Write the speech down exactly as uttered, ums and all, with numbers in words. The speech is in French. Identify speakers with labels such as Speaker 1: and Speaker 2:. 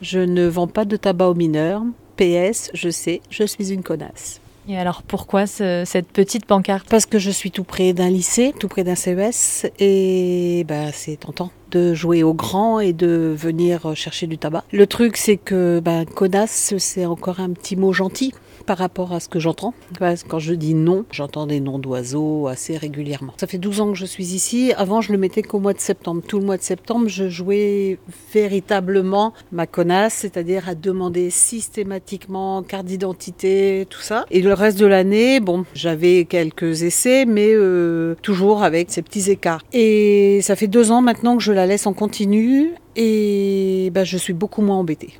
Speaker 1: Je ne vends pas de tabac aux mineurs. P S, je sais, je suis une connasse.
Speaker 2: Et alors pourquoi ce- cette petite pancarte?
Speaker 1: Parce que je suis tout près d'un lycée, tout près d'un C E S, et bah, c'est tentant de jouer au grand et de venir chercher du tabac. Le truc, c'est que bah, connasse, c'est encore un petit mot gentil par rapport à ce que j'entends. Parce que quand je dis non, j'entends des noms d'oiseaux assez régulièrement. Ça fait douze ans que je suis ici. Avant, je le mettais qu'au mois de septembre. Tout le mois de septembre, je jouais véritablement ma connasse, c'est-à-dire à demander systématiquement carte d'identité, tout ça. Et le reste de l'année, bon, j'avais quelques essais, mais euh, toujours avec ces petits écarts. Et ça fait deux ans maintenant que je la laisse en continu et bah, je suis beaucoup moins embêtée.